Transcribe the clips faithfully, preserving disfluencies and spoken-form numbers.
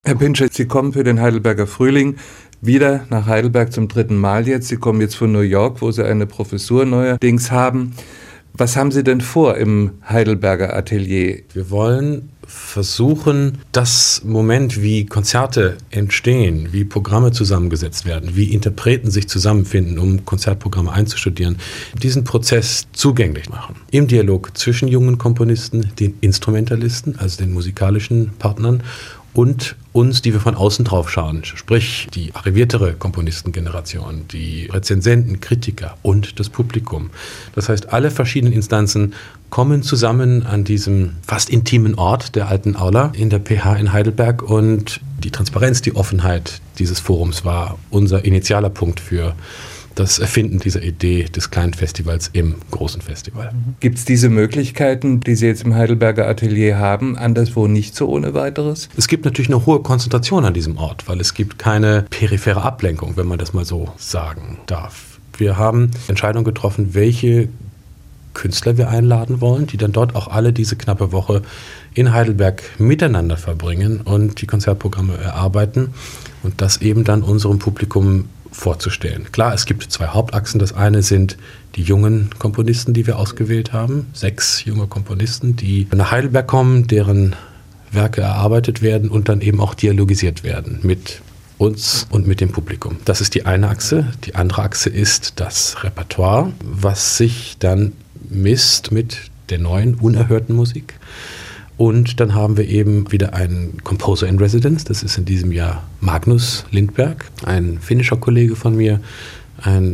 Herr Pintscher, Sie kommen für den Heidelberger Frühling wieder nach Heidelberg zum dritten Mal jetzt. Sie kommen jetzt von New York, wo Sie eine Professur neuerdings haben. Was haben Sie denn vor im Heidelberger Atelier? Wir wollen versuchen, das Moment, wie Konzerte entstehen, wie Programme zusammengesetzt werden, wie Interpreten sich zusammenfinden, um Konzertprogramme einzustudieren, diesen Prozess zugänglich machen. Im Dialog zwischen jungen Komponisten, den Instrumentalisten, also den musikalischen Partnern, und uns, die wir von außen drauf schauen, sprich die arriviertere Komponistengeneration, die Rezensenten, Kritiker und das Publikum. Das heißt, alle verschiedenen Instanzen kommen zusammen an diesem fast intimen Ort der alten Aula in der P H in Heidelberg, und die Transparenz, die Offenheit dieses Forums war unser initialer Punkt für das Erfinden dieser Idee des kleinen Festivals im großen Festival. Gibt es diese Möglichkeiten, die Sie jetzt im Heidelberger Atelier haben, anderswo nicht so ohne weiteres? Es gibt natürlich eine hohe Konzentration an diesem Ort, weil es gibt keine periphere Ablenkung, wenn man das mal so sagen darf. Wir haben Entscheidungen getroffen, welche Künstler wir einladen wollen, die dann dort auch alle diese knappe Woche in Heidelberg miteinander verbringen und die Konzertprogramme erarbeiten und das eben dann unserem Publikum vorzustellen. Klar, es gibt zwei Hauptachsen. Das eine sind die jungen Komponisten, die wir ausgewählt haben. Sechs junge Komponisten, die nach Heidelberg kommen, deren Werke erarbeitet werden und dann eben auch dialogisiert werden mit uns und mit dem Publikum. Das ist die eine Achse. Die andere Achse ist das Repertoire, was sich dann misst mit der neuen, unerhörten Musik. Und dann haben wir eben wieder einen Composer in Residence, das ist in diesem Jahr Magnus Lindberg, ein finnischer Kollege von mir, ein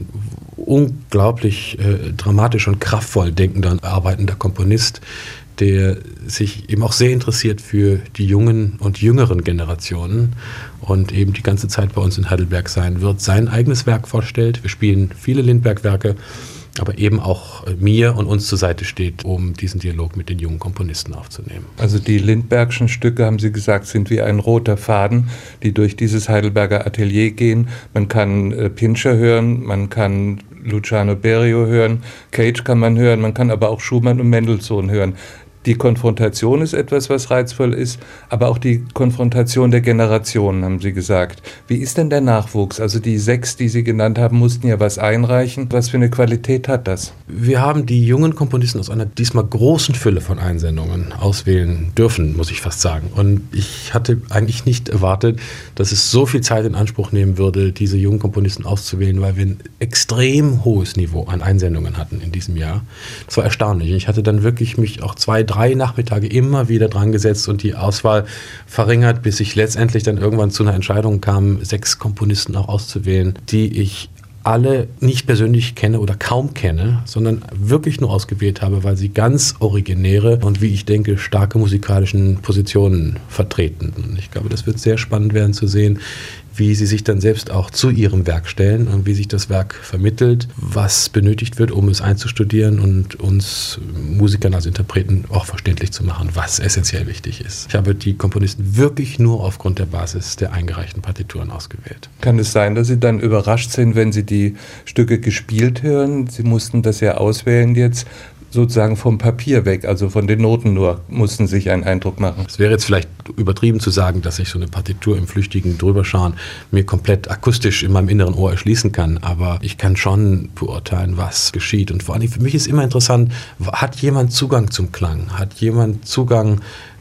unglaublich äh, dramatisch und kraftvoll denkender, arbeitender Komponist, der sich eben auch sehr interessiert für die jungen und jüngeren Generationen und eben die ganze Zeit bei uns in Heidelberg sein wird, sein eigenes Werk vorstellt. Wir spielen viele Lindberg-Werke, aber eben auch mir und uns zur Seite steht, um diesen Dialog mit den jungen Komponisten aufzunehmen. Also die Lindbergschen Stücke, haben Sie gesagt, sind wie ein roter Faden, die durch dieses Heidelberger Atelier gehen. Man kann äh, Pintscher hören, man kann Luciano Berio hören, Cage kann man hören, man kann aber auch Schumann und Mendelssohn hören. Die Konfrontation ist etwas, was reizvoll ist, aber auch die Konfrontation der Generationen, haben Sie gesagt. Wie ist denn der Nachwuchs? Also die sechs, die Sie genannt haben, mussten ja was einreichen. Was für eine Qualität hat das? Wir haben die jungen Komponisten aus einer diesmal großen Fülle von Einsendungen auswählen dürfen, muss ich fast sagen. Und ich hatte eigentlich nicht erwartet, dass es so viel Zeit in Anspruch nehmen würde, diese jungen Komponisten auszuwählen, weil wir ein extrem hohes Niveau an Einsendungen hatten in diesem Jahr. Das war erstaunlich. Ich hatte dann wirklich mich auch zwei, drei drei Nachmittage immer wieder dran gesetzt und die Auswahl verringert, bis ich letztendlich dann irgendwann zu einer Entscheidung kam, sechs Komponisten auch auszuwählen, die ich alle nicht persönlich kenne oder kaum kenne, sondern wirklich nur ausgewählt habe, weil sie ganz originäre und, wie ich denke, starke musikalischen Positionen vertreten. Und ich glaube, das wird sehr spannend werden zu sehen, wie sie sich dann selbst auch zu ihrem Werk stellen und wie sich das Werk vermittelt, was benötigt wird, um es einzustudieren und uns Musikern als Interpreten auch verständlich zu machen, was essentiell wichtig ist. Ich habe die Komponisten wirklich nur aufgrund der Basis der eingereichten Partituren ausgewählt. Kann es sein, dass Sie dann überrascht sind, wenn Sie die Stücke gespielt hören? Sie mussten das ja auswählen jetzt, sozusagen vom Papier weg, also von den Noten nur, mussten sich einen Eindruck machen. Es wäre jetzt vielleicht übertrieben zu sagen, dass ich so eine Partitur im flüchtigen Drüberschauen mir komplett akustisch in meinem inneren Ohr erschließen kann, aber ich kann schon beurteilen, was geschieht. Und vor allem für mich ist immer interessant, hat jemand Zugang zum Klang? Hat jemand Zugang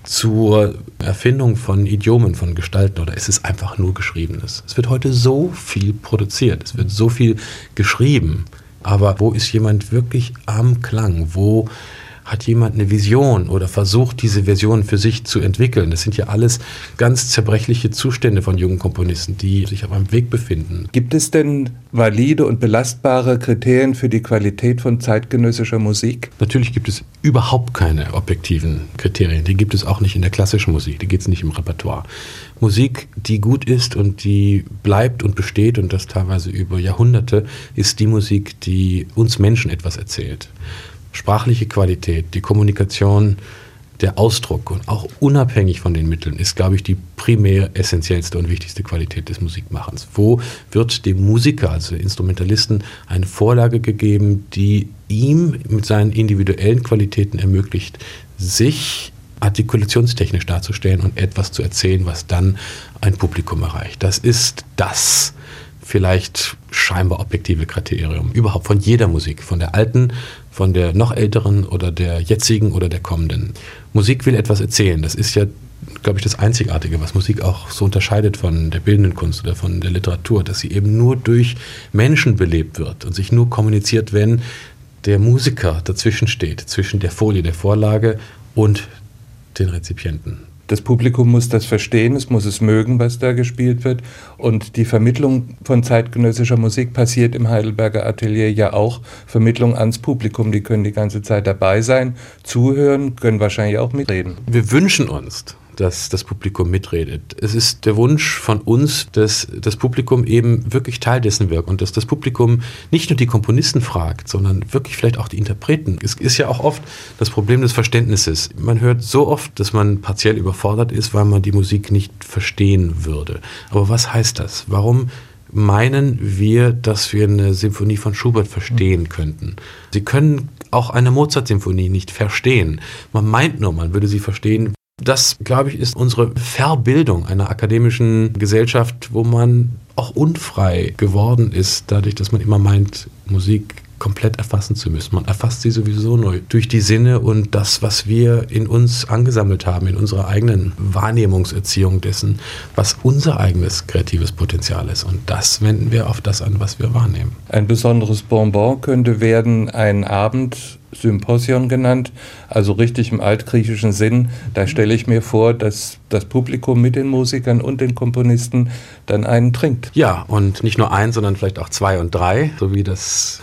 zur Erfindung von Idiomen, von Gestalten, oder ist es einfach nur Geschriebenes? Es wird heute so viel produziert, es wird so viel geschrieben. Aber wo ist jemand wirklich am Klang? Wo hat jemand eine Vision oder versucht, diese Vision für sich zu entwickeln? Das sind ja alles ganz zerbrechliche Zustände von jungen Komponisten, die sich auf einem Weg befinden. Gibt es denn valide und belastbare Kriterien für die Qualität von zeitgenössischer Musik? Natürlich gibt es überhaupt keine objektiven Kriterien. Die gibt es auch nicht in der klassischen Musik. Die gibt es nicht im Repertoire. Musik, die gut ist und die bleibt und besteht, und das teilweise über Jahrhunderte, ist die Musik, die uns Menschen etwas erzählt. Sprachliche Qualität, die Kommunikation, der Ausdruck und auch unabhängig von den Mitteln ist, glaube ich, die primär essentiellste und wichtigste Qualität des Musikmachens. Wo wird dem Musiker, also Instrumentalisten, eine Vorlage gegeben, die ihm mit seinen individuellen Qualitäten ermöglicht, sich artikulationstechnisch darzustellen und etwas zu erzählen, was dann ein Publikum erreicht. Das ist das vielleicht scheinbar objektive Kriterium überhaupt von jeder Musik, von der alten, von der noch älteren oder der jetzigen oder der kommenden. Musik will etwas erzählen. Das ist ja, glaube ich, das Einzigartige, was Musik auch so unterscheidet von der bildenden Kunst oder von der Literatur, dass sie eben nur durch Menschen belebt wird und sich nur kommuniziert, wenn der Musiker dazwischen steht, zwischen der Folie, der Vorlage und den Rezipienten. Das Publikum muss das verstehen, es muss es mögen, was da gespielt wird. Und die Vermittlung von zeitgenössischer Musik passiert im Heidelberger Atelier ja auch. Vermittlung ans Publikum, die können die ganze Zeit dabei sein, zuhören, können wahrscheinlich auch mitreden. Wir wünschen uns, dass das Publikum mitredet. Es ist der Wunsch von uns, dass das Publikum eben wirklich Teil dessen wird und dass das Publikum nicht nur die Komponisten fragt, sondern wirklich vielleicht auch die Interpreten. Es ist ja auch oft das Problem des Verständnisses. Man hört so oft, dass man partiell überfordert ist, weil man die Musik nicht verstehen würde. Aber was heißt das? Warum meinen wir, dass wir eine Symphonie von Schubert verstehen könnten? Sie können auch eine Mozart-Symphonie nicht verstehen. Man meint nur, man würde sie verstehen. Das, glaube ich, ist unsere Verbildung einer akademischen Gesellschaft, wo man auch unfrei geworden ist, dadurch, dass man immer meint, Musik komplett erfassen zu müssen. Man erfasst sie sowieso neu durch die Sinne und das, was wir in uns angesammelt haben, in unserer eigenen Wahrnehmungserziehung dessen, was unser eigenes kreatives Potenzial ist. Und das wenden wir auf das an, was wir wahrnehmen. Ein besonderes Bonbon könnte werden ein Abend, Symposion genannt, also richtig im altgriechischen Sinn. Da stelle ich mir vor, dass das Publikum mit den Musikern und den Komponisten dann einen trinkt. Ja, und nicht nur ein, sondern vielleicht auch zwei und drei, so wie das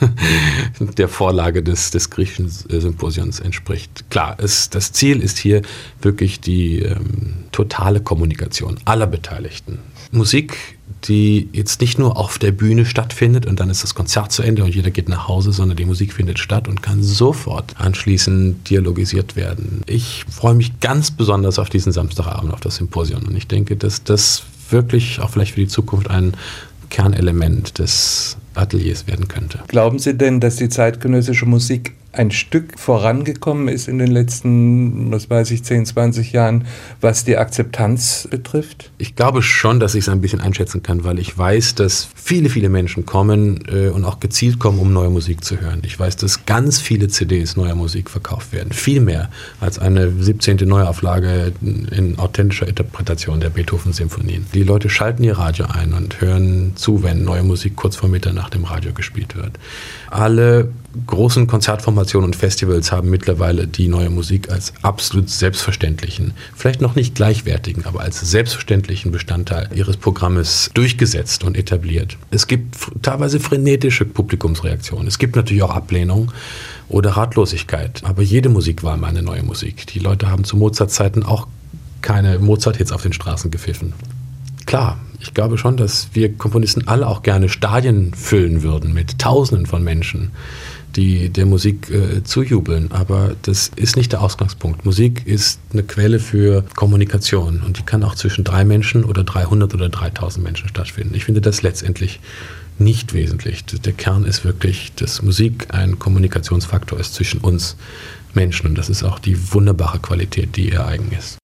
der Vorlage des, des griechischen Symposions entspricht. Klar, es, das Ziel ist hier wirklich die ähm, totale Kommunikation aller Beteiligten. Musik, die jetzt nicht nur auf der Bühne stattfindet und dann ist das Konzert zu Ende und jeder geht nach Hause, sondern die Musik findet statt und kann sofort anschließend dialogisiert werden. Ich freue mich ganz besonders auf diesen Samstagabend, auf das Symposion und ich denke, dass das wirklich auch vielleicht für die Zukunft ein Kernelement des Ateliers werden könnte. Glauben Sie denn, dass die zeitgenössische Musik ein Stück vorangekommen ist in den letzten, was weiß ich, zehn, zwanzig Jahren, was die Akzeptanz betrifft? Ich glaube schon, dass ich es ein bisschen einschätzen kann, weil ich weiß, dass viele, viele Menschen kommen äh, und auch gezielt kommen, um neue Musik zu hören. Ich weiß, dass ganz viele C Ds neuer Musik verkauft werden. Viel mehr als eine siebzehnte Neuauflage in authentischer Interpretation der Beethoven-Symphonien. Die Leute schalten ihr Radio ein und hören zu, wenn neue Musik kurz vor Mitternacht im Radio gespielt wird. Alle großen Konzertformationen und Festivals haben mittlerweile die neue Musik als absolut selbstverständlichen, vielleicht noch nicht gleichwertigen, aber als selbstverständlichen Bestandteil ihres Programmes durchgesetzt und etabliert. Es gibt teilweise frenetische Publikumsreaktionen. Es gibt natürlich auch Ablehnung oder Ratlosigkeit, aber jede Musik war mal eine neue Musik. Die Leute haben zu Mozart-Zeiten auch keine Mozart-Hits auf den Straßen gepfiffen. Klar, ich glaube schon, dass wir Komponisten alle auch gerne Stadien füllen würden mit Tausenden von Menschen, die der Musik äh, zujubeln. Aber das ist nicht der Ausgangspunkt. Musik ist eine Quelle für Kommunikation und die kann auch zwischen drei Menschen oder dreihundert oder dreitausend Menschen stattfinden. Ich finde das letztendlich nicht wesentlich. Der Kern ist wirklich, dass Musik ein Kommunikationsfaktor ist zwischen uns Menschen und das ist auch die wunderbare Qualität, die ihr eigen ist.